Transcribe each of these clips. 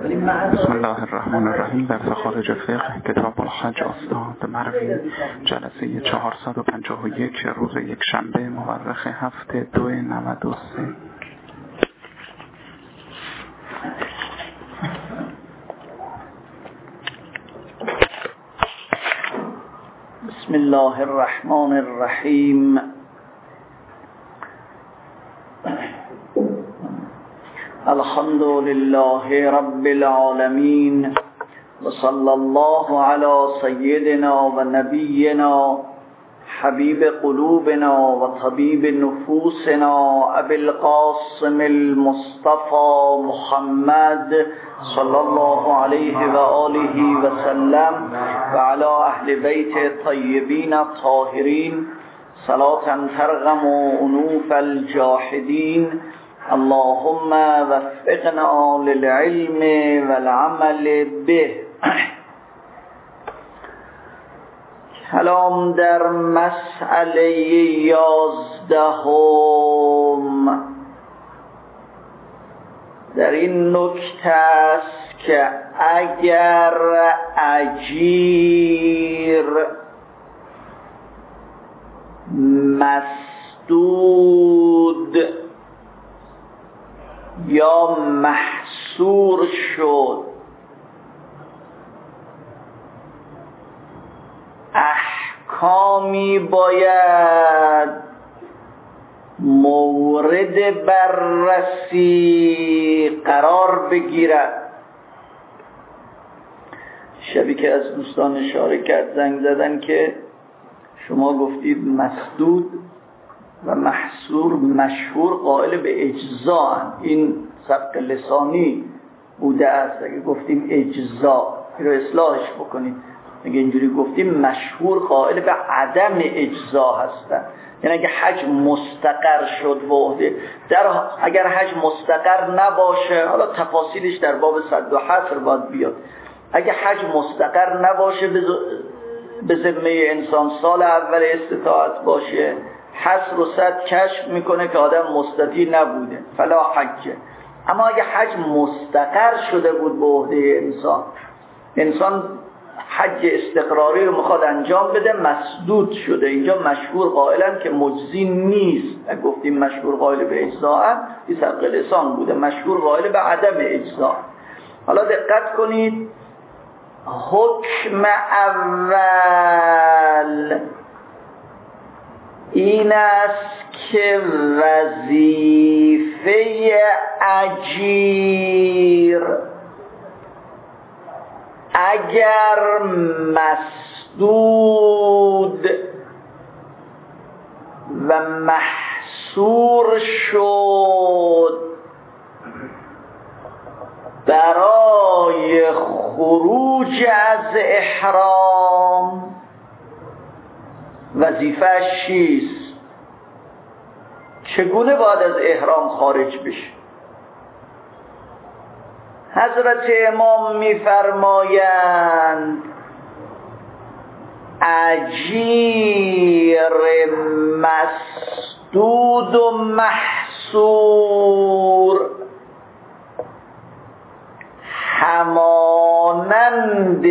بسم الله الرحمن الرحیم. درس خارج فقه کتاب الحج استاد معرفی، جلسه 451 روز یک شنبه مورخ 7/2/93. بسم الله الرحمن الرحیم. الحمد لله رب العالمين وصلى الله على سيدنا ونبينا حبيب قلوبنا وطبيب نفوسنا أبي القاسم المصطفى محمد صلى الله عليه وآله وسلم وعلى أهل بيت الطيبين الطاهرين صلاة ترغم أنوف الجاحدين. اللهم وفقنا للعلم والعمل به. کلام در مسئله 11 در این نکته است که اگر اجیر مسدود یا محصور شد، احکامی باید مورد بررسی قرار بگیرد. شبی که از دوستان اشاره کرد، زنگ زدن که شما گفتید مسدود و محصور مشهور قائل به اجزا، این سبق لسانی بوده است. اگه گفتیم اجزا رو اصلاحش بکنید، اگه اینجوری گفتیم مشهور قائل به عدم اجزا هستن. یعنی اگه حج مستقر شد به عهده، اگر حج مستقر نباشه، حالا تفاصیلش در باب صد و حصر باید بیاد، اگه حج مستقر نباشه به ذمه انسان، سال اول استطاعت باشه، حصر و صد کشف میکنه که آدم مستطیع نبوده، فلا حجه. اما اگه حج مستقر شده بود به عهده انسان حج استقراری رو میخواد انجام بده، مسدود شده، اینجا مشهور قائلن که مجزی نیست. اگه گفتیم مشهور قائل به اجزاء، این سبق لسان بوده، مشهور قائل به عدم اجزاء. حالا دقت کنید، حکم اول این است که وظیفه اجیر اگر مسدود و محصور شد، برای خروج از احرام وظیفه‌اش چیست؟ چگونه باید از احرام خارج بشه؟ حضرت امام می‌فرمایند اجیر مسدود و محصور همانند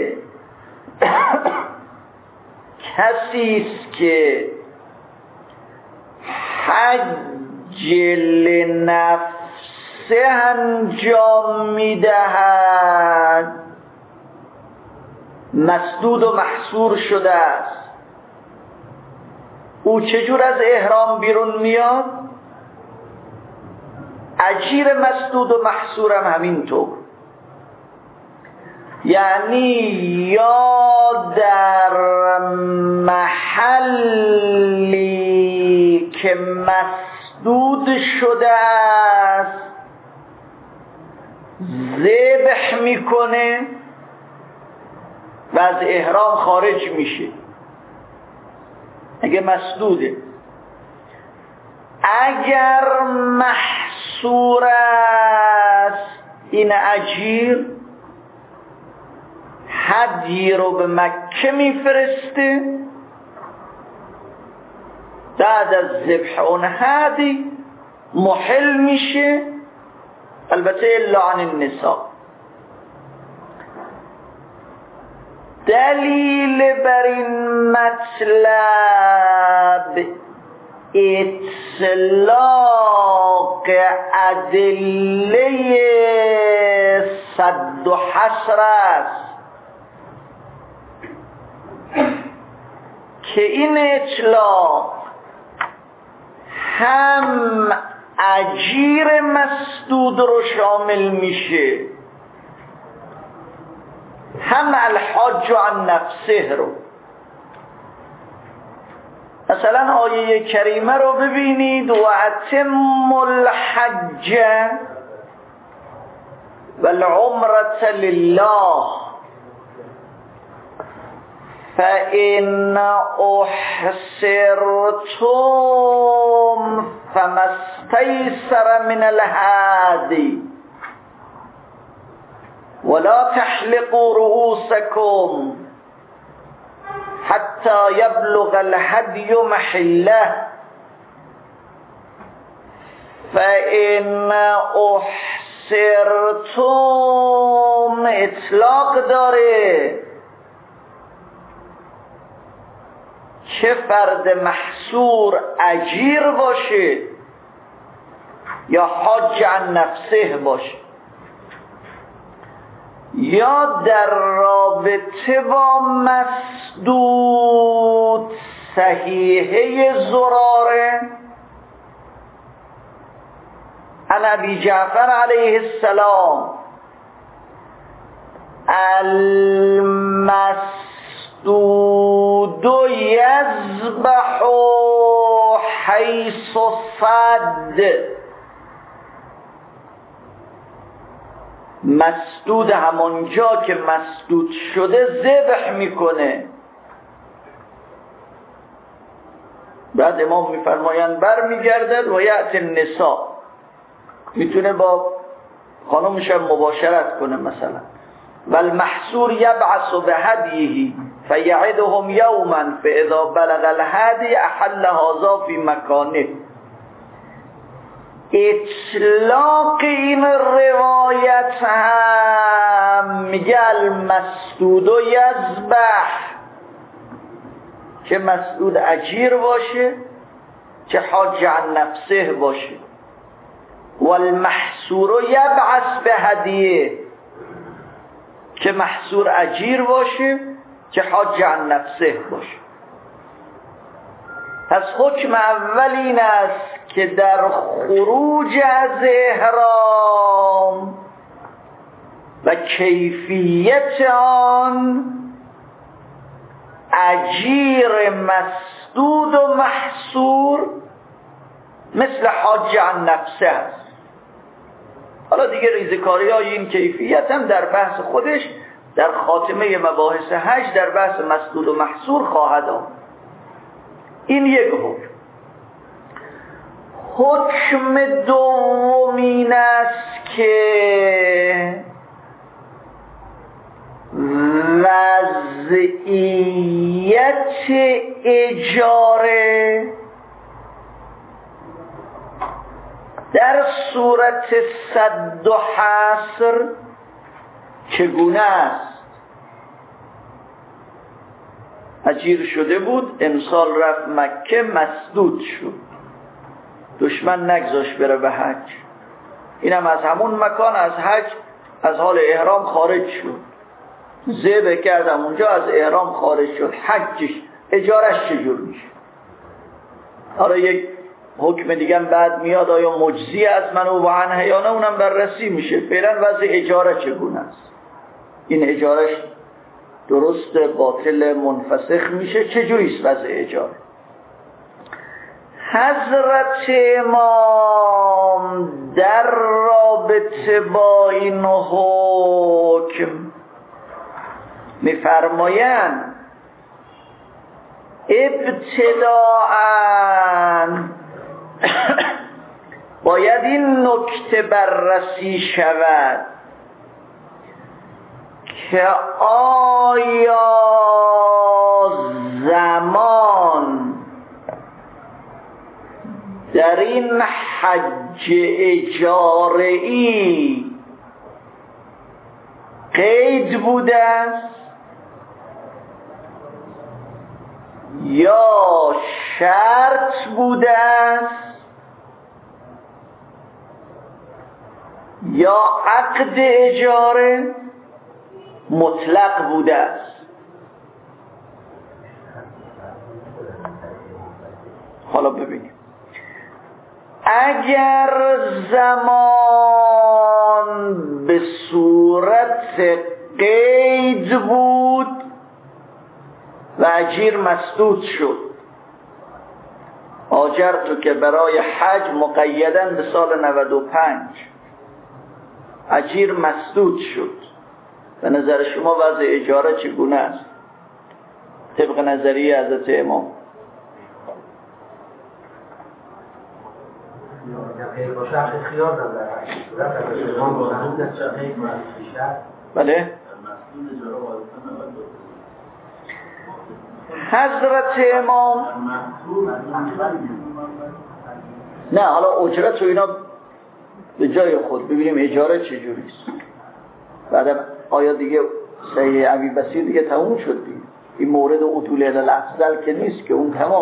کسی است که حج لنفسه انجام میدهد، مسدود و محصور شده است. او چجور از احرام بیرون میاد؟ اجیر مسدود و محصور هم همینطور. یعنی یا در محلی که مسدود شده است ذبح میکنه و از احرام خارج میشه اگه مسدوده. اگر محصور است این اجیر، هدی رو به مکه میفرسته، بعد از ذبح اون هدی محل میشه، البته الا عن النساء، دلیل بر این مطلب اطلاق ادله صد و حصر است که این اطلاق هم اجیر مسدود رو شامل میشه هم الحاج عن نفسه رو. مثلا آیه کریمه رو ببینید: و اتم الحج والعمرة لله فإن أحصرتم فما استيسر من الهدي ولا تحلقوا رؤوسكم حتى يبلغ الهدي محله فإن أحصرتم اطلاق داره چه فرد محصور اجیر باشه یا حاج عن نفسه باشه یا در رابطه با مسدود صحیحه زراره عن ابی جعفر علیه السلام المسدود یذبح حیث صد. مسدود همانجا که مسدود شده ذبح میکنه. بعد امام میفرمایند بر میگردد و یأتی النساء، میتونه با خانمش مباشرت کنه مثلا. والمحصور یبعث بهدیه فیعدهم یوما فاذا بلغ الهدی احل هذا فی مکانه. اطلاق این روایت هم میگه المسدود و یذبح، که مسدود اجیر باشه که حاج عن نفسه باشه. والمحصور یبعث به هدیه، که محصور اجیر باشه که حاج عن نفسه باشه. پس حکم اول این است که در خروج از احرام و کیفیت آن اجیر مسدود و محصور مثل حاج عن نفسه است. حالا دیگه ریزکاری های این کیفیت هم در بحث خودش در خاتمه مباحث حج در بحث مسدود و محصور خواهد آمد. این یک حکم. حکم دومین است که وضعیت اجاره در صورت سد و حصر چگونه است؟ اجیر شده بود، امسال رفت مکه مسدود شد، دشمن نگذاشت بره به حج، اینم از همون مکان از حج از حال احرام خارج شد، ذبح کردم اونجا از احرام خارج شد، حجش اجارش چجور میشه؟ آره یک حکم دیگه بعد میاد، آیا مجزی از من و عنه یا نه، اونم بررسی میشه. فعلا وضع اجاره چگونه است؟ این اجارش درست باطل منفسخ میشه؟ چجوریست وضع اجاره؟ حضرت امام در رابطه با این حکم میفرمایند ابتداءً باید این نکته بررسی شود که آیا زمان در این حج اجاره‌ای قید بوده است یا شرط بوده است یا عقد اجاره مطلق بوده است. حالا ببینیم اگر زمان به صورت قید بود و اجیر مسدود شد، آجرتو که برای حج مقیدن به سال 95، اجیر مسدود شد، به نظر شما وضع اجاره چگونه است طبق نظریه حضرت امام؟ بله. حضرت امام نه، حالا اجرت و اینا به جای خود، ببینیم اجاره چجوریست. بعد آیا دیگه صحیح ابی بصیر دیگه تموم شد دیگه. این مورد عدول الافضل که نیست که اون تمام.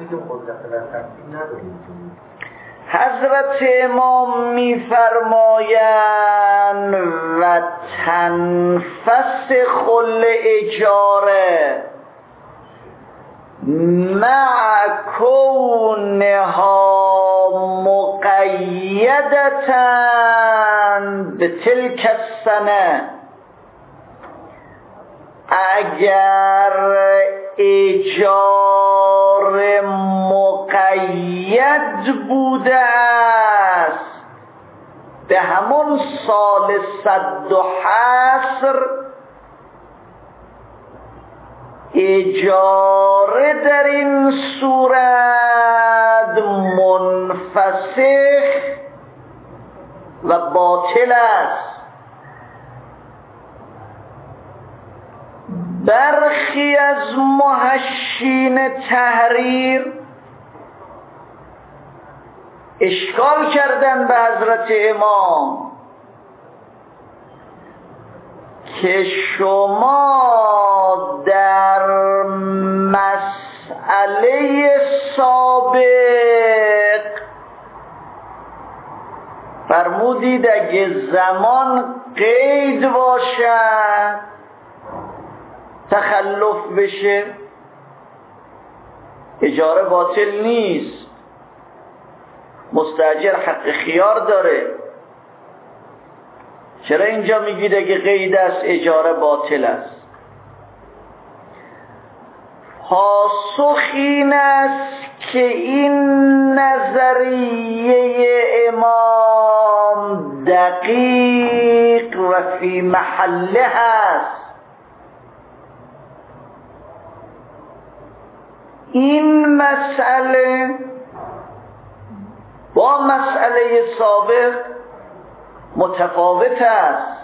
حضرت امام میفرمایند و تنفس خل اجاره مع کونها مقیدتن به تلک السنه، اگر اجاره مقید بوده است به همون سال صد و حصر، اجاره در این صورت منفسخ و باطل است. برخی از محشین تحریر اشکال کردن به حضرت امام که شما در مسئله سابق فرمودید اگه زمان قید باشد تخلف بشه اجاره باطل نیست، مستاجر حق خیار داره. چرا اینجا میگید اگه قید است اجاره باطل است؟ پاسخ این است که این نظریه امام دقیق و فی محله است. این مسئله با مسئله سابق متفاوت است.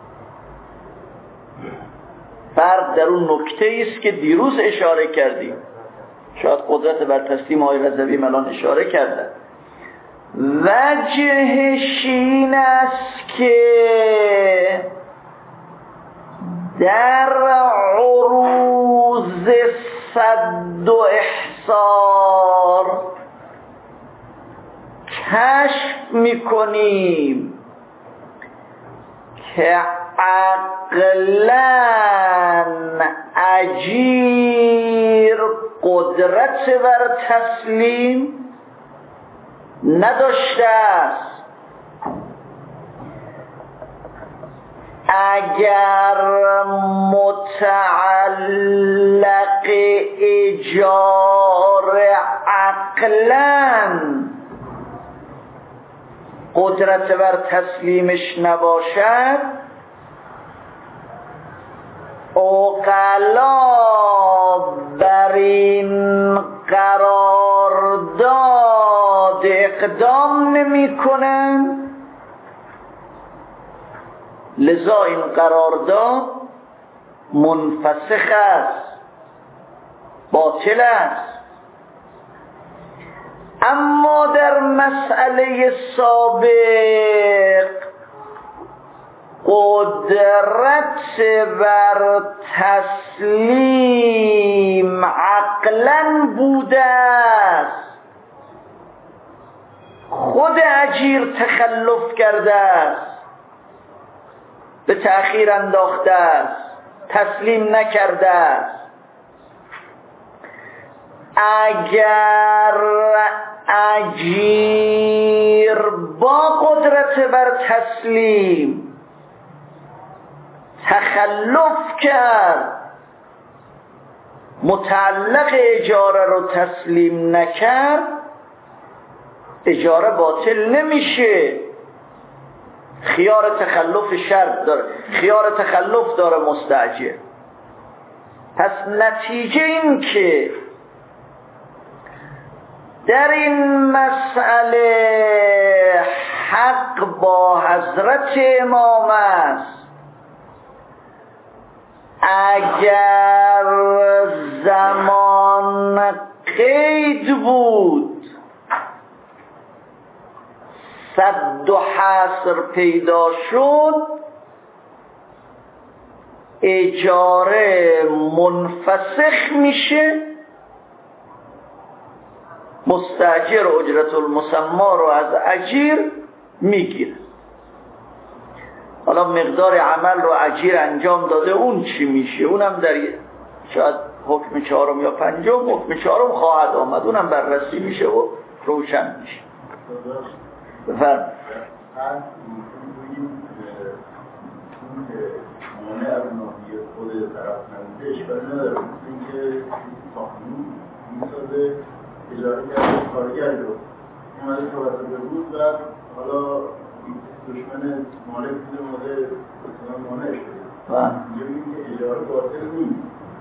فرق در اون نکته است که دیروز اشاره کردیم، شاید قدرت بر تسلیم آقای رضوی الان اشاره کردن. وجهش این است که در عروض صد و احصار کشف میکنیم که عقلاً اجیر قدرت بر تسلیم نداشته است. اگر متعلق اجاره عقلاً قدرت بر تسلیمش نباشد، عقلا بر این قرارداد اقدام نمی کنن، لذا این قرارداد منفسخ است، باطل است. اما در مسئله سابق قدرت بر تسلیم عقلاً بوده است، خود اجیر تخلف کرده است، به تأخیر انداخته است، تسلیم نکرده است. اگر اجیر با قدرت بر تسلیم تخلف کرد، متعلق اجاره رو تسلیم نکرد، اجاره باطل نمیشه. خیار تخلف شرط داره، خیار تخلف داره مستأجر. پس نتیجه این که در این مسئله حق با حضرت امام است. اگر زمان قید بود، سد و حصر پیدا شد، اجاره منفسخ میشه، مستاجر اجرت المسمى رو از اجیر میگیره. حالا مقدار عمل رو اجیر انجام داده، اون چی میشه؟ اونم در شاید حکم چهارم یا پنجم، حکم چهارم خواهد آمد، اونم بررسی میشه و روشن میشه. بفرم مانع از ناحیه خود طرف نمیده اشکال نداره، مثل اینکه ساختمون میسازه اجاره کرده کارگر رو اومده توسط بود و حالا دشمن مالک بوده اومده مثلا مانعش بده، اینجا بگیم که اجاره باطل نیست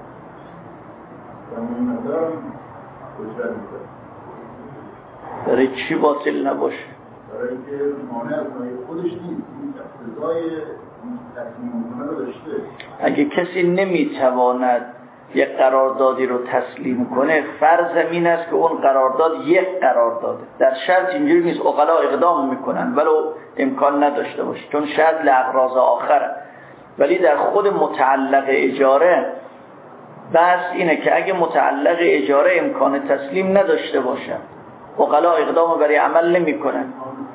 و اون مقدار هم اجرت میکنه. برای چی باطل نباشه؟ برای اینکه مانع از ناحیه خودش نیست، این اقتضای تصمیم کنه رو داشته. اگه کسی نمیتواند یک قراردادی رو تسلیم کنه، فرض این است که اون قرارداد یک قرارداده. در شرط اینجوری نیست عقلا اقدام میکنن ولو امکان نداشته باشه، چون شرط لاغراض آخره. ولی در خود متعلق اجاره بس اینه که اگه متعلق اجاره امکان تسلیم نداشته باشه، عقلا اقدام برای عمل نمیکنن.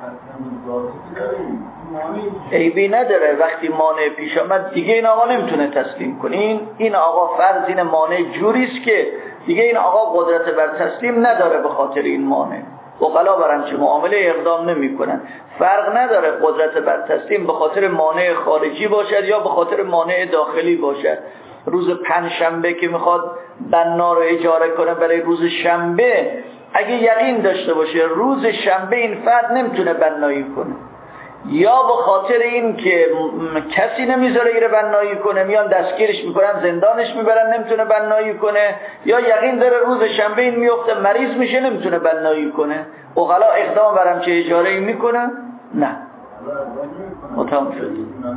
عیبی نداره وقتی مانع پیش آمد دیگه این آقا نمیتونه تسلیم کنه. این آقا فرض این مانع جوریست که دیگه این آقا قدرت بر تسلیم نداره، به خاطر این مانع عقلا برن چه معامله اقدام نمیکنن. فرق نداره قدرت بر تسلیم به خاطر مانع خارجی باشد یا به خاطر مانع داخلی باشد. روز پنجشنبه که میخواد بنا رو اجاره کنه برای روز شنبه، اگه یقین داشته باشه روز شنبه این فرد نمیتونه بنایی کنه، یا به خاطر این که کسی نمیذاره ایره بنایی کنه میان دستگیرش میکنن زندانش میبرن نمیتونه بنایی کنه، یا یقین داره روز شنبه این میفته مریض میشه نمیتونه بنایی کنه، عقلا اقدام برم چه اجاره میکنن؟ نه متهم شد.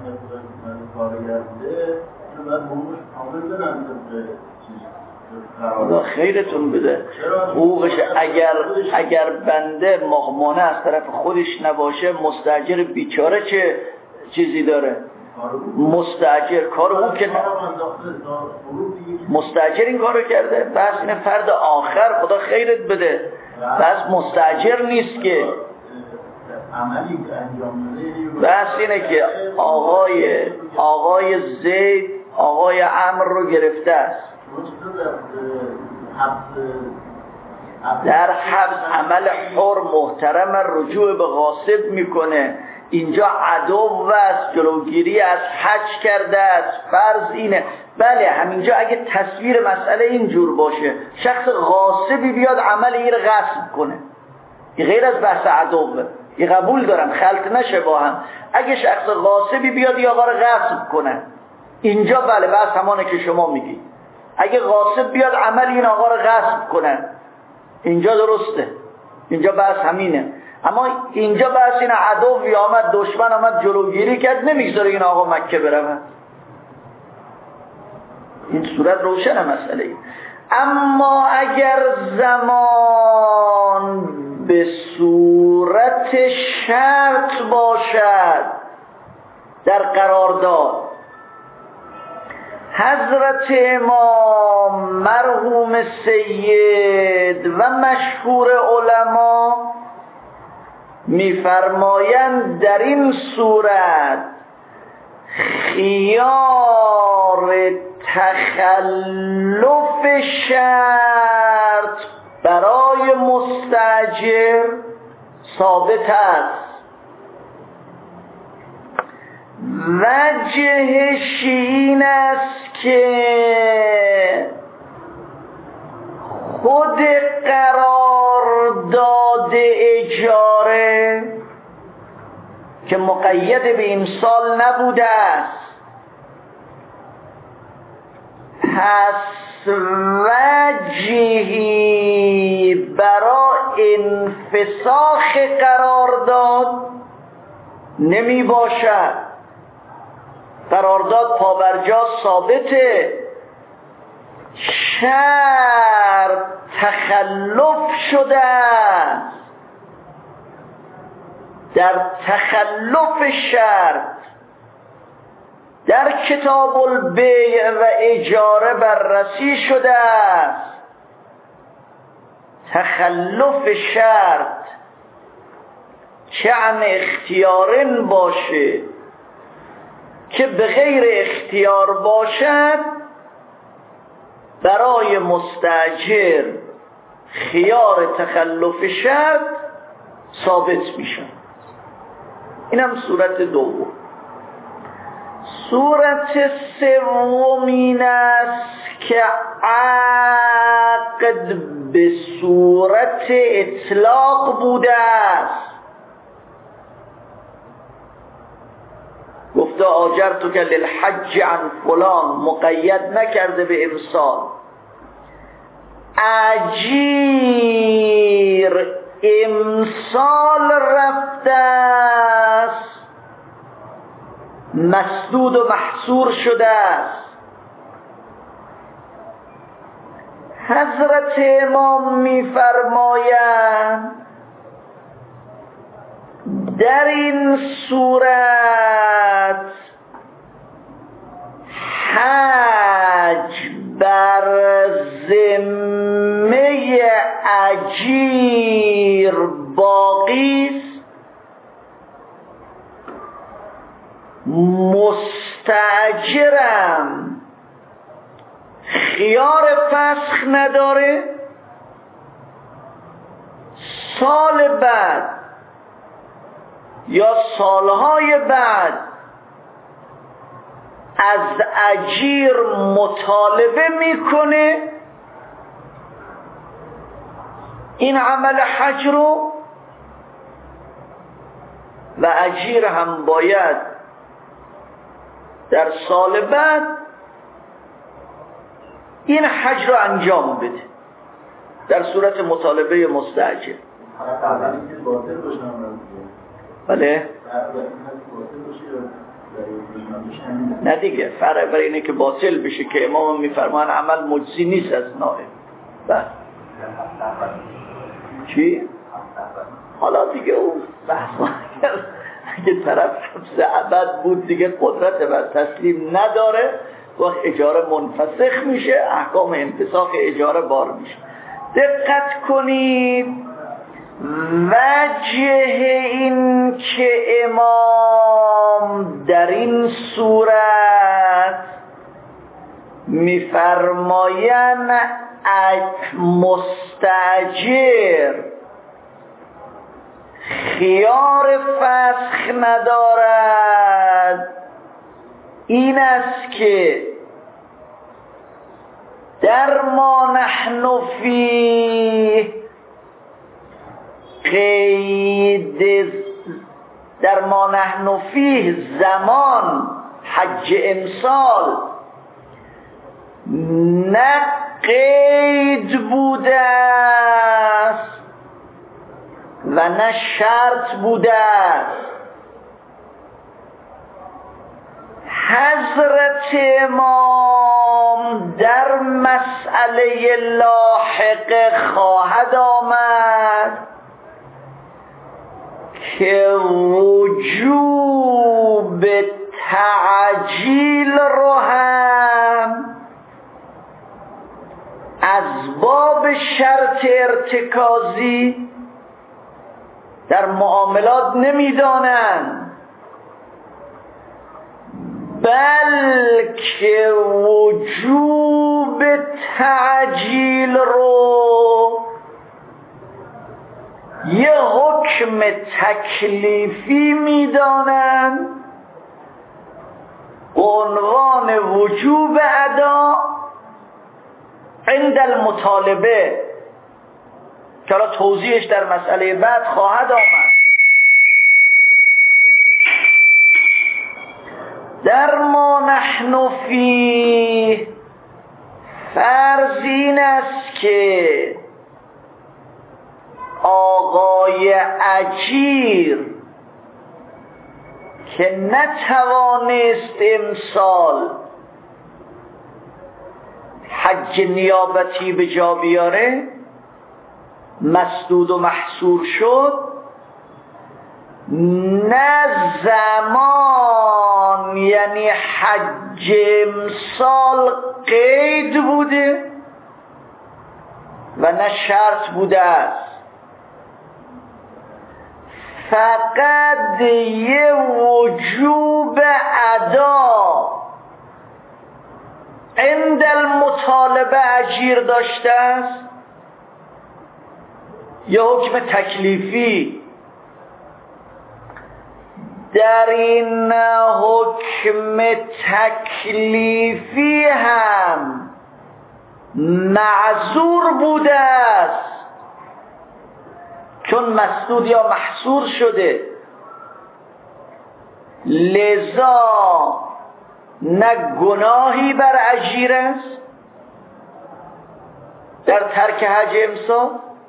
خدا خیرتون بده حقوقش. اگر بنده مانع از طرف خودش نباشه، مستاجر بیچاره چه چیزی داره؟ مستاجر کار او که مستاجر این کارو کرده، بس این فرد آخر خدا خیرت بده، بس مستاجر نیست که بس اینه که آقای زید آقای عمرو رو گرفته است، در حبس عمل حر محترم رجوع به غاصب میکنه. اینجا عدو است، جلوگیری از حج کرده است، فرض اینه. بله همینجا اگه تصویر مسئله اینجور باشه، شخص غاصبی بیاد عمل این غصب کنه، این غیر از بحث عدوه، این قبول دارم خلط نشه با هم. اگه شخص غاصبی بیاد یا آقا رو غصب کنه، اینجا بله بحث همانه که شما میگی. اگه غاصب بیاد عمل این آقا رو غصب کنه، اینجا درسته، اینجا بحث همینه. اما اینجا بحث این عدوی آمد، دشمن آمد جلوگیری کرد، نمیگذاره این آقا مکه بره. این صورت روشن مسئله ای. اما اگر زمان به صورت شرط باشد، در قرارداد. حضرت امام مرحوم سید و مشهور علما می‌فرمایند در این صورت خیار تخلف شرط برای مستاجر ثابت است. وجهش این است که خود قرارداد اجاره که مقید به امسال نبوده است، پس وجهی برای انفساخ قرارداد نمی باشد. قرارداد پابرجا ثابته، شرط تخلف شده است. در تخلف شرط در کتاب البیع و اجاره بررسی شده است. تخلف شرط چه عن اختیارن باشه که به غیر اختیار باشد، برای مستاجر خیار تخلف شرط ثابت میشه. اینم صورت دوم. صورت سوم این است که عقد به صورت اطلاق بوده است. گفته آجرتک للحج عن فلان، مقید نکرده به امسال. اجیر امسال رفته است، مسدود و محصور شده است. حضرت امام می‌فرمایند در این صورت حج بر ذمه اجیر باقی است، مستاجرم خیار فسخ نداره. سال بعد یا سالهای بعد از اجیر مطالبه میکنه این عمل حج رو، و اجیر هم باید در سال بعد این حج رو انجام بده در صورت مطالبه مستاجر. بله؟ نه دیگه، فرق برای اینه که باطل بشه که امام میفرمان عمل مجزی نیست از نائب. بله. چی؟ حالا دیگه اون بحث اگه طرف حبس ابد بود دیگه قدرت بر تسلیم نداره، وقت اجاره منفسخ میشه، احکام انفساخ اجاره بار میشه. دقت کنید، وجه این که امام در این صورت میفرمایند مستاجر خیار فسخ ندارد این است که در ما نحن فیه قید، در ما نحن فیه زمان حج امسال نه قید بوده است و نه شرط بوده است. حضرت امام در مسئله لاحق خواهد آمد که وجوب تعجیل رو هم از باب شرط ارتکازی در معاملات نمیدانند، بلکه وجوب تعجیل رو یه حکم تکلیفی میدانند به عنوان وجوب ادا عند المطالبه، که حالا توضیحش در مسئله بعد خواهد آمد. در ما نحن فی فرض این است که آقای اجیر که نتوانست امسال حج نیابتی به جا بیاره، مسدود و محصور شد، نه زمان یعنی حج امسال قید بوده و نه شرط بوده است، فقط یه وجوب ادا عند المطالبه اجیر داشته است، یه حکم تکلیفی. در این حکم تکلیفی هم معذور بوده است، چون مسدود یا محصور شده، لذا نه گناهی بر اجیر است در ترک حج امسال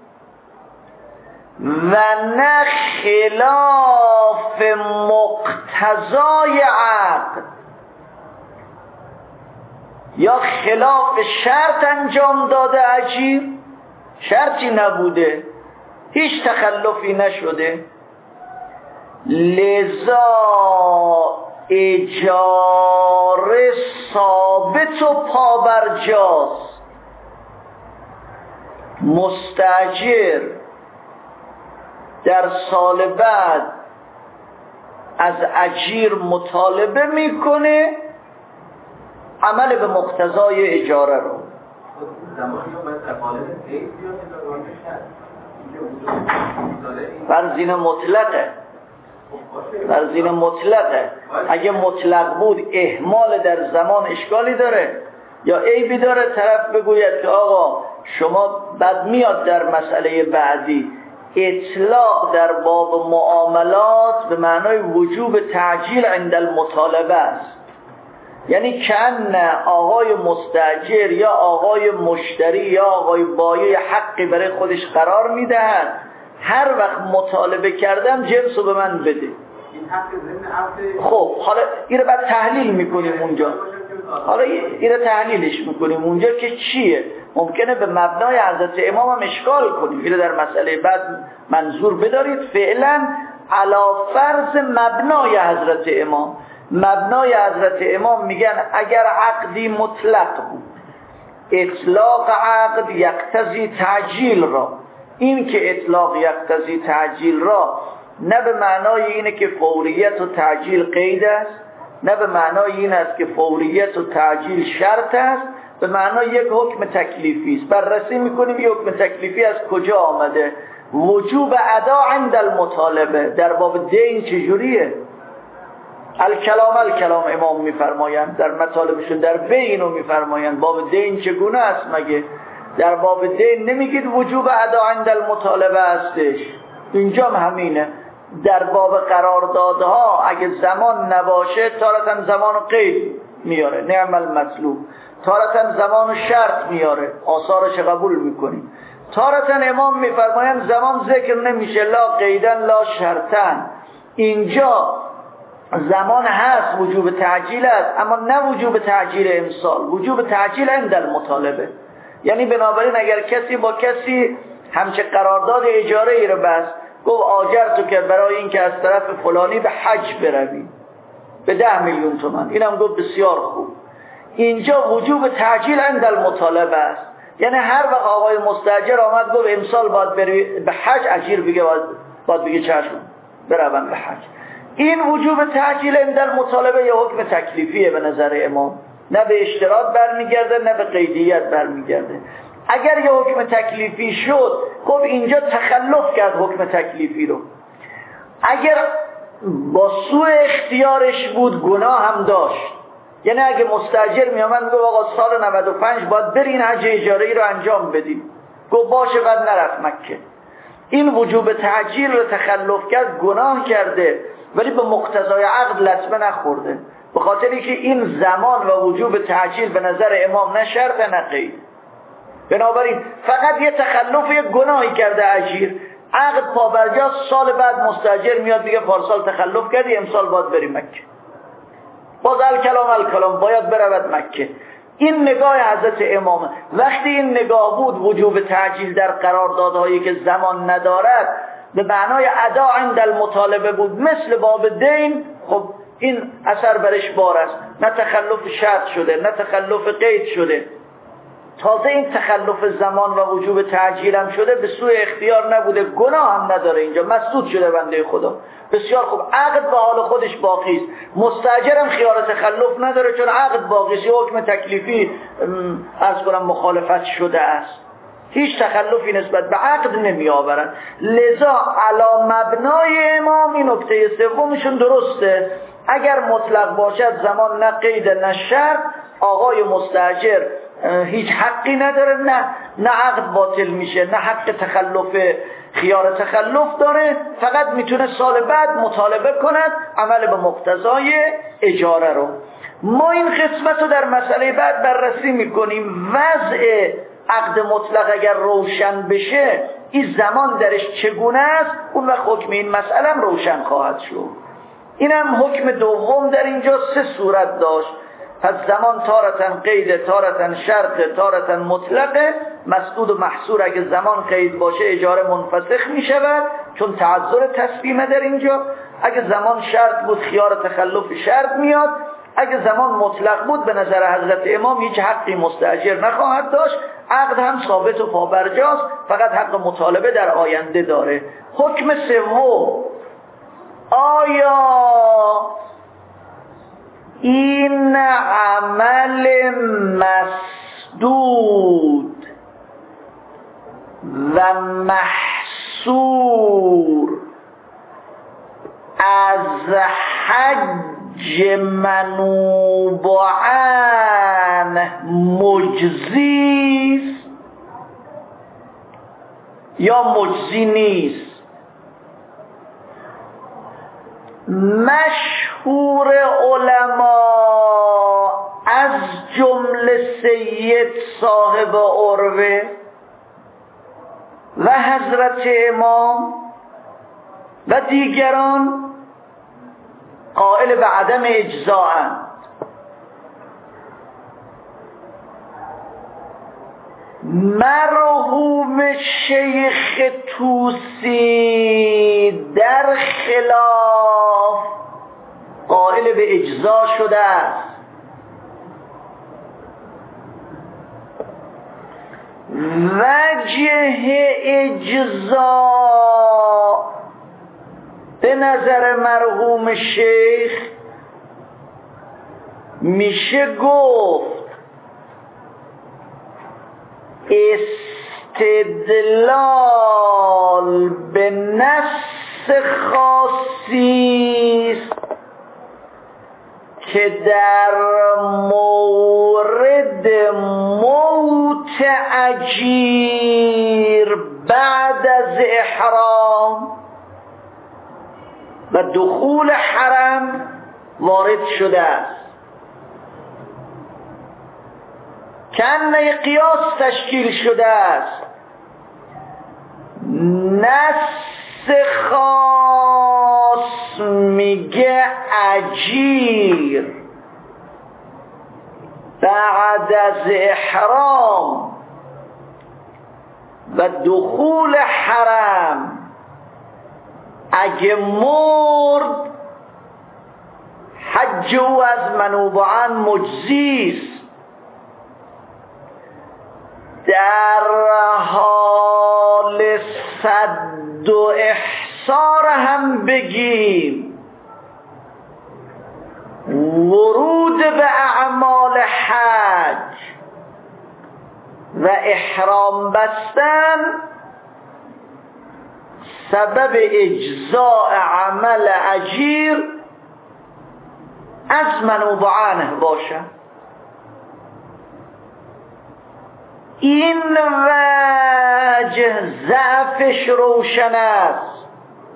و نه خلاف مقتضای عقد یا خلاف شرط انجام داده اجیر، شرطی نبوده، هیچ تخلفی نشده، لذا اجاره ثابت و پابرجاست. مستاجر در سال بعد از اجیر مطالبه میکنه عمل به مقتضای اجاره رو. فرضین مطلقه، فرضین مطلقه. اگه مطلق بود اهمال در زمان اشکالی داره یا عیبی داره، طرف بگوید که آقا شما بعد میاد در مسئله بعدی اطلاق در باب معاملات به معنای وجوب تعجیل عند المطالبه است، یعنی کن آقای مستاجر یا آقای مشتری یا آقای بایع حقی برای خودش قرار میدهد، هر وقت مطالبه کردم جنسو به من بده. خب حالا این رو بعد تحلیل میکنیم اونجا، حالا این رو تحلیلش میکنیم اونجا که چیه. ممکنه به مبنای حضرت امام هم اشکال کنیم، این رو در مسئله بعد منظور بدارید. فعلا علا فرض مبنای حضرت امام، مبنای حضرت امام میگن اگر عقدی مطلق بود، اطلاق عقد یقتضی تعجیل را، این که اطلاق یقتضی تعجیل را نه به معنای اینه که فوریت و تعجیل قید است، نه به معنای این است که فوریت و تعجیل شرط است، به معنای یک حکم تکلیفی است. بررسی میکنیم یک حکم تکلیفی از کجا آمده. وجوب ادا عند المطالبه. در باب دین چجوریه؟ الکلام امام میفرمایند در مطالبشون، در بینو میفرمایند باب دین چگونه است مگه؟ در باب دین نمیگید وجوب ادا عند المطالبه هستش، اینجا همینه. در باب قراردادها اگه زمان نباشه تارتاً زمان قید میاره، نعم المطلوب، تارتاً زمان شرط میاره، آثارش قبول میکنیم. تارتاً امام میفرمایند زمان ذکر نمیشه، لا قیدن لا شرطن. اینجا زمان هست، وجوب تعجیل است، اما نه وجوب تعجیل امسال، وجوب تعجیل عند المطالبه. یعنی بنابراین اگر کسی با کسی همچه قرارداد اجاره ای رو بست، گفت آجر تو که برای این که از طرف فلانی به حج بروی، به 10 میلیون تومان. اینم گفت بسیار خوب. اینجا وجوب تعجیل عند المطالبه است، یعنی هر وقت آقای مستاجر آمد گفت امسال باید بری به حج، اجیر بگه باید بگه چشم بروم به حج. این وجوب تعجیل عند المطالبه یه حکم تکلیفیه به نظر امام، نه به اشتراط برمیگرده نه به قیدیت برمیگرده. اگر یه حکم تکلیفی شد، خب اینجا تخلف کرد حکم تکلیفی رو. اگر با سوء اختیارش بود گناه هم داشت، یعنی اگه مستاجر میامد گفت آقا سال 95 باید برین حج اجاره‌ای رو انجام بدیم، گفت باشه، بعد نرفت مکه، این وجوب تعجیل رو تخلف کرد، گناه کرده، ولی به مقتضای عقد لطمه نخورده، به خاطری که این زمان و وجوب تعجیل به نظر امام نه شرط نه قید. بنابراین فقط یه تخلف، یه گناهی کرده اجیر، عقد پابرجاست، سال بعد مستاجر میاد دیگه پارسال تخلف کردی، امسال باید بری مکه، باز الکلام باید برود مکه. این نگاه حضرت امامه. وقتی این نگاه بود وجوب تعجیل در قراردادهایی که زمان ندارد به معنای ادا عند المطالبه بود، مثل باب دین، خب این اثر برش بار است، نه تخلف شرط شده نه تخلف قید شده، تازه این تخلف زمان و وجوب تعجیل هم شده، به سوء اختیار نبوده، گناه هم نداره، اینجا مسدود شده بنده خدا. بسیار خوب، عقد به حال خودش باقی است، مستاجر هم خیار تخلف نداره چون عقد باقی است، حکم تکلیفی از کنم مخالفت شده است، هیچ تخلفی نسبت به عقد نمی آورد. لذا علی مبنای امام این نکته سومشون درسته، اگر مطلق باشد زمان نه قید نه شرط، آقای مستاجر هیچ حقی نداره، نه عقد باطل میشه نه حق تخلف خیار تخلف داره، فقط میتونه سال بعد مطالبه کند عمل به مقتضای اجاره رو. ما این قسمت رو در مسئله بعد بررسی میکنیم. وضع عقد مطلق اگر روشن بشه این زمان درش چگونه است، اون وقت حکم این مسئله هم روشن خواهد شد. اینم حکم دوم در اینجا 3 صورت داشت. پس زمان تارتن قید، تارتن شرط، تارتن مطلقه. مسدود و محصور اگه زمان قید باشه اجاره منفسخ می شود چون تعذر تسلیمه در اینجا. اگه زمان شرط بود خیار تخلف شرط میاد. اگه زمان مطلق بود به نظر حضرت امام هیچ حقی مستاجر نخواهد داشت، عقد هم ثابت و پابرجاست، فقط حق مطالبه در آینده داره. حکم سوم، آیا این عمل مسدود و محصور از حج منوبعان مجزیست یا مجزی نیست؟ مشهور علما از جمله سید صاحب عروه و حضرت امام و دیگران قائل به عدم اجزاءند. مرحوم شیخ طوسی در خلاف قائل به اجزا شده است. وجه اجزا به نظر مرحوم شیخ میشه گفت استدلال به نص خاصی است که در مورد موت اجیر بعد از احرام و دخول حرم وارد شده است. کنه قیاس تشکیل شده است. نص خاص میگه اجیر بعد از احرام و دخول حرم اگه مرد حج او از منوبان مجزیست. در حال سد و احصار هم بگیم، ورود به اعمال حج و احرام بستن سبب اجزاء عمل اجیر از منوبانه باشه. این وجه ضعفش روشن است،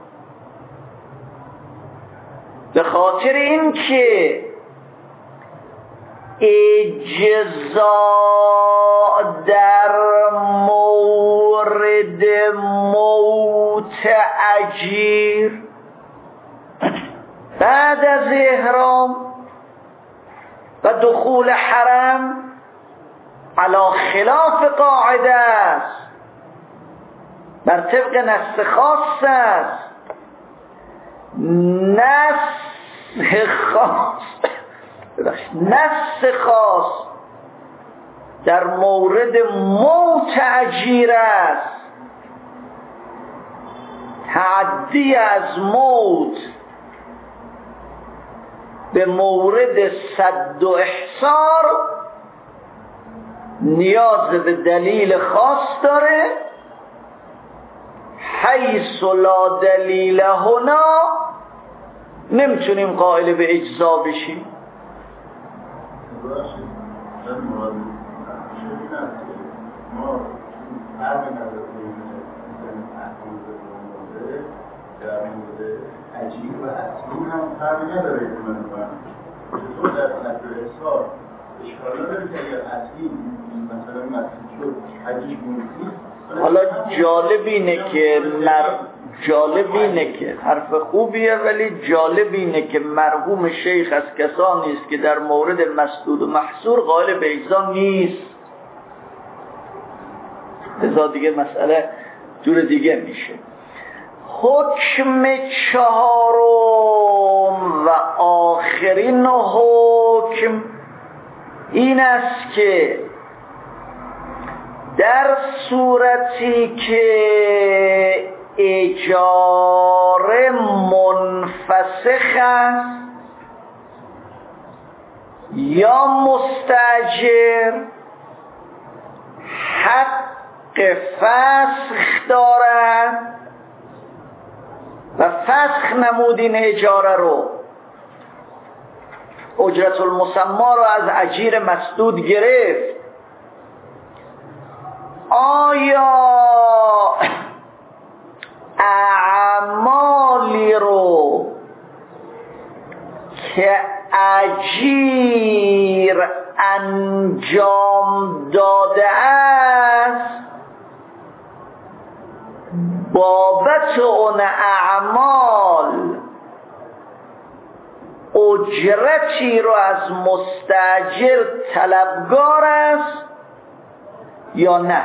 به خاطر اینکه اجزاء در مورد موت اجیر بعد از احرام و دخول حرم علی خلاف قاعده است، بر طبق نص خاص است. نص خاص در مورد موت اجیر است. تعدی از موت به مورد سد و احصار نیاز به دلیل خاص داره، حیث لا دلیل هنا نمیتونیم قائل به اجزا بشیم. عجیب و اصلی هم فرقی نداره چطور در حد احصار اشکالی داره که اگر اصلی مثلا مسئول شد حجیش مونیسی. حالا جالب اینه که حرف خوبیه، ولی جالب اینه که مرحوم شیخ از کسانی است که در مورد مسدود و محصور قائل به اجزا نیست. لذا دیگه مسئله جور دیگه میشه. حکم چهارم و آخرین حکم این است که در صورتی که اجاره منفسخ است یا مستاجر حق فسخ دارد و فسخ نمود این اجاره رو، اجرت المسما رو از اجیر مسدود گرفت، آیا اعمالی رو که اجیر انجام داده است بابت اون اعمال اجرتی رو از مستاجر طلبگار است یا نه؟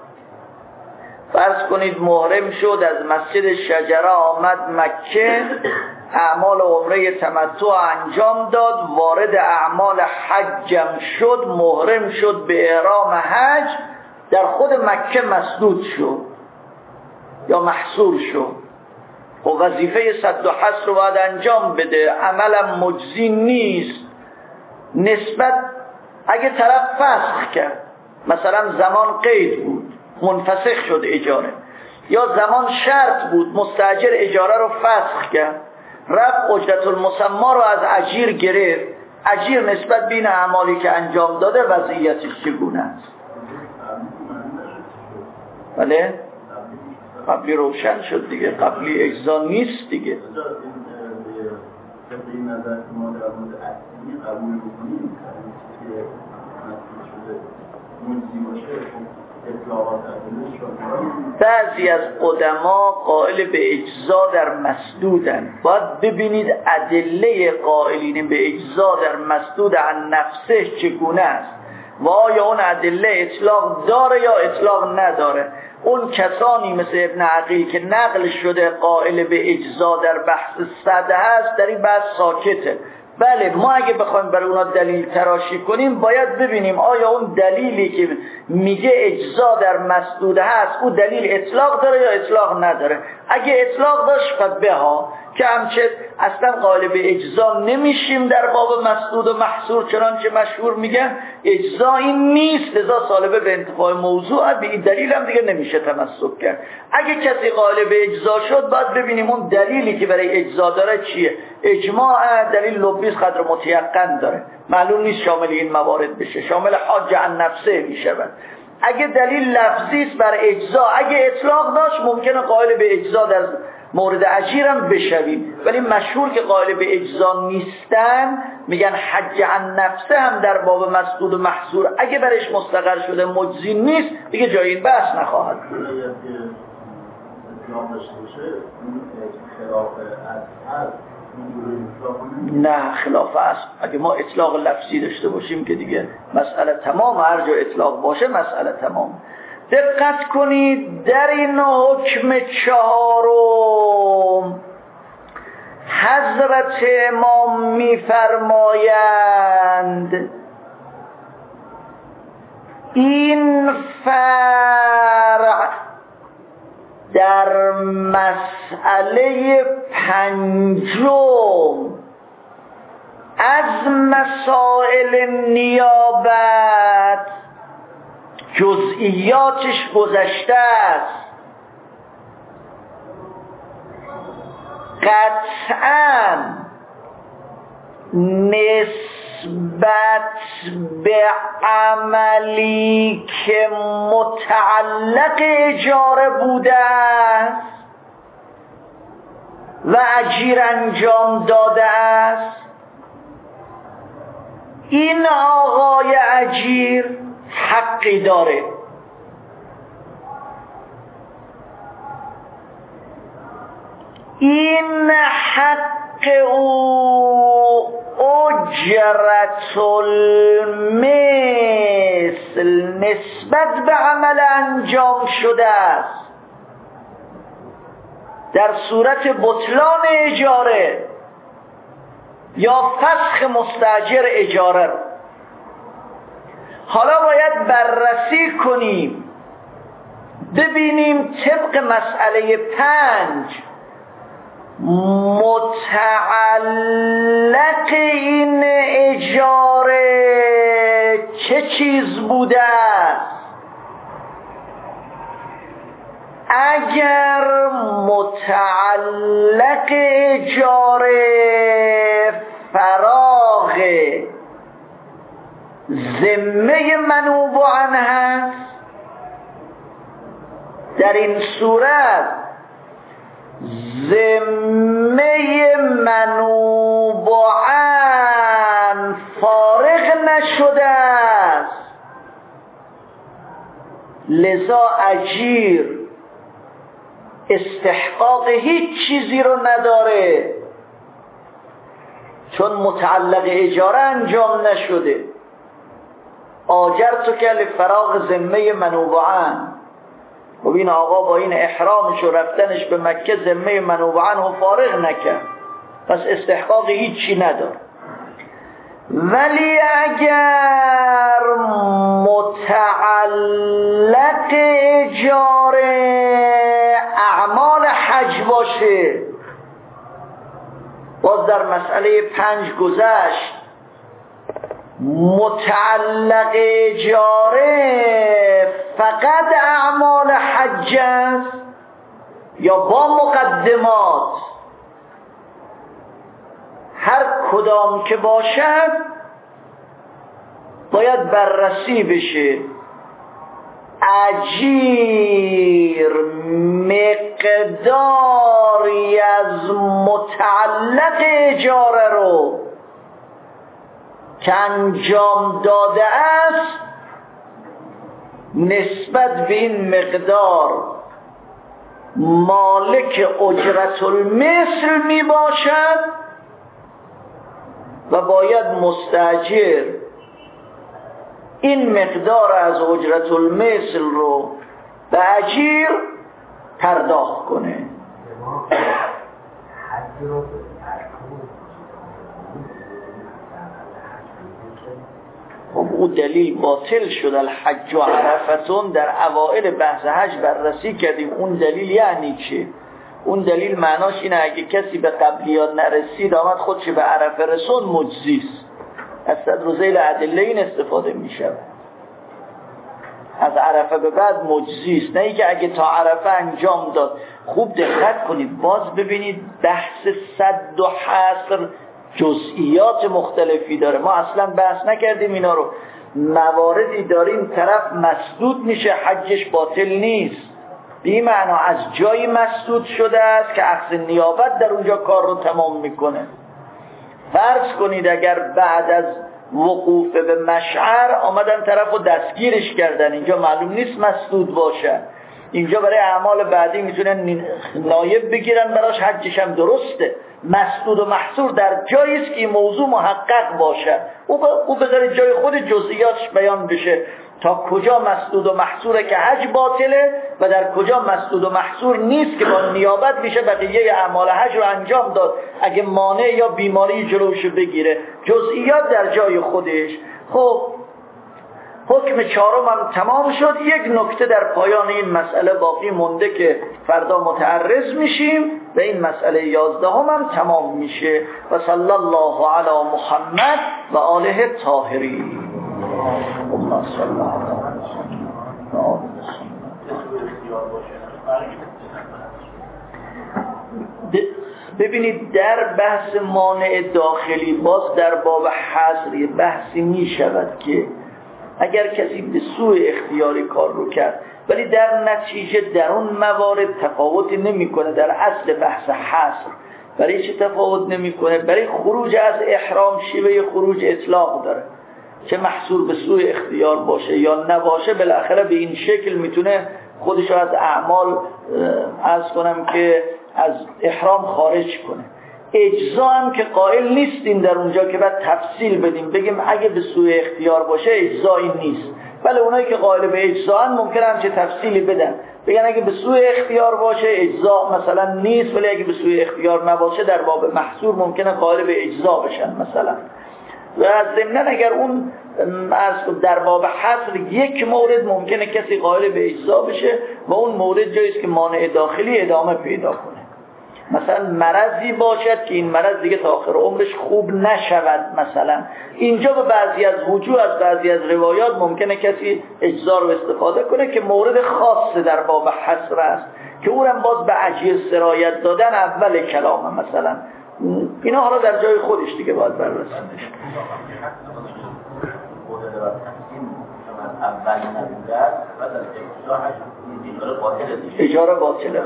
فرض کنید محرم شد، از مسجد شجره آمد مکه، اعمال عمره تمتع انجام داد، وارد اعمال حجم شد، محرم شد به احرام حج، در خود مکه مسدود شد یا محصور شد. و وظیفه صد و حصر رو باید انجام بده، عملم مجزی نیست. نسبت اگه طرف فسخ کرد، مثلا زمان قید بود منفسخ شد اجاره، یا زمان شرط بود مستاجر اجاره رو فسخ کرد، رفت اجرت المسما رو از اجیر گرفت، اجیر نسبت بین اعمالی که انجام داده وضعیتش چگونه است؟ بله؟ قبلی روشن شد دیگه، قبلی اجزا نیست دیگه. این نظر که ما در مورد اصلی قبول بکنیم که مسئول شده مجزی باشه، اطلاقات ادلش رو بعضی از قدما قائل به اجزا در مسدودن. باید ببینید ادله قائلین به اجزا در مسدود عن نفسه چگونه است و آیا اون ادله اطلاق داره یا اطلاق نداره. اون کسانی مثل ابن عقیل که نقل شده قائل به اجزا در بحث صد هست، در این بحث ساکته، بله ما اگه بخوایم برای اونا دلیل تراشی کنیم باید ببینیم آیا اون دلیلی که میگه اجزا در مسدود هست او دلیل اطلاق داره یا اطلاق نداره. اگه اطلاق داشت فبها که همچه اصلا قائل به اجزا نمیشیم در باب مسدود و محصور، چنانچه مشهور میگن اجزا این نیست، لذا سالبه به انتفاع موضوع، به این دلیل هم دیگه نمیشه تمسک کرد. اگه کسی قائل به اجزا شد باید ببینیم اون دلیلی که برای اجزا داره چیه. اجماع دلیل لبیس قدر متیقن داره، معلوم نیست شامل این موارد بشه، شامل حاج عن نفسه میشود. اگه دلیل لفظی است بر اجزا، اگه اطلاق داشت ممکنه قائل به اجزا در مورد اجیر هم بشویم، ولی مشهور که قائل به اجزا نیستن میگن حج عن نفسه هم در باب مسدود و محصور اگه برش مستقر شده مجزی نیست، دیگه جای این بحث نخواهد. نه خلاف است. اگه ما اطلاق لفظی داشته باشیم که دیگه مسئله تمام، هر جا اطلاق باشه مسئله تمام. دقت کنید در این حکم چهارم حضرت امام میفرمایند این فرع در مسئله پنجم از مسائل نیابت جزئیاتش گذشته است، قطعاً نسبت به عملی که متعلق اجاره بوده است و اجیر انجام داده است، این آقای اجیر حقی داره. این حق او اجرت المثل نسبت به عمل انجام شده است در صورت بطلان اجاره یا فسخ مستاجر اجاره. حالا باید بررسی کنیم ببینیم طبق مسئله 5 متعلق این اجاره چه چیز بوده است. اگر متعلق اجاره فراغ ذمه منوب عنه هست، در این صورت ذمه منوب عنه فارغ نشده است، لذا اجیر استحقاق هیچ چیزی رو نداره چون متعلق اجاره انجام نشده. آجرتو که لفراغ ذمه منوب عنه، و این آقا با این احرامش و رفتنش به مکه ذمه منوب عنه فارغ نکرد، پس استحقاق هیچی نداره. ولی اگر متعلق اجاره اعمال حج باشه، باز در مسئله 5 گذشت، متعلق اجاره فقط اعمال حج است یا با مقدمات، هر کدام که باشد باید بررسی بشه. اجیر مقداری از متعلق اجاره رو که انجام داده است نسبت به این مقدار مالک اجرت المثل می باشد و باید مستاجر این مقدار از اجرت المثل رو به اجیر پرداخت کنه. خب او دلیل باطل شد. الحج و عرفتون در اوائل بحث حج بررسی کردیم. اون دلیل یعنی چه؟ اون دلیل معناش اینه اگه کسی به قبلیات نرسید آمد خودش به عرفه رسون مجزیست. از صدر ذیل ادله این استفاده میشه. از عرفه به بعد مجزیست، نه اینکه اگه تا عرفه انجام داد. خوب دقت کنید باز ببینید بحث صد و حصر جزئیات مختلفی داره. ما اصلا بحث نکردیم اینا رو. مواردی داریم طرف مسدود میشه حجش باطل نیست، بی معنا از جایی مسدود شده است که اخذ نیابت در اونجا کار رو تمام میکنه. فرض کنید اگر بعد از وقوف به مشعر آمدن طرف رو دستگیرش کردن، اینجا معلوم نیست مسدود باشه، اینجا برای اعمال بعدی میتونن نایب بگیرن براش، حجش هم درسته. مسدود و محصور در جایی است که این موضوع محقق باشه، او بذاره جای خود جزئیاتش بیان بشه تا کجا مسدود و محصوره که حج باطله و در کجا مسدود و محصور نیست که با نیابت میشه بقیه اعمال حج رو انجام داد اگه مانع یا بیماری جلوشو بگیره. جزئیات در جای خودش. خب حکم چهارم هم تمام شد. یک نکته در پایان این مسئله باقی مونده که فردا متعرض میشیم و این مسئله 11 هم تمام میشه. و صلی الله علی محمد و آله الطاهرین. اللهم صل علی محمد. ببینید در بحث مانع داخلی باز در باب حصر بحثی می شود که اگر کسی به سوء اختیاری کار رو کرد ولی در نتیجه در اون موارد تفاوتی نمی کنه، در اصل بحث حصر برای چه تفاوت نمی کنه؟ برای خروج از احرام شیوه خروج اطلاق داره، چه محصور به سوء اختیار باشه یا نباشه بالاخره به این شکل میتونه خودش رو از اعمال عرض کنم که از احرام خارج کنه. اجزا هم که قائل نیستیم در اونجا که بعد تفصیل بدیم بگیم اگه به سوء اختیار باشه اجزایی نیست، ولی اونایی که قائل به اجزا هم ممکنه همچه تفصیلی بدن بگن اگه به سوء اختیار باشه اجزا مثلا نیست، ولی اگه به سوء اختیار نباشه در باب محصور ممکنه قائل به اجزا بشن مثلا. و ضمناً اگر اون در باب حصر یک مورد ممکنه کسی قائل به اجزا بشه و اون مورد جایی است که مانع داخلی ادامه پیدا کنه. مثلا مرضی باشد که این مرض دیگه تا آخر عمرش خوب نشود، مثلا اینجا به بعضی از وجوه از بعضی از روایات ممکنه کسی اجزا رو استفاده کنه که مورد خاص در باب حصر است که اونم باز به اجیر سرایت دادن اول کلامه. مثلا اینا حالا در جای خودش دیگه باید بررسی بشه. اجاره باطله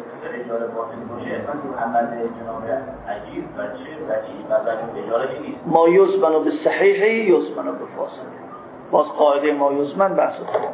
ما یزمن به صحیحی یزمن به فاسد. باز قاعده ما یزمن بحث خواه.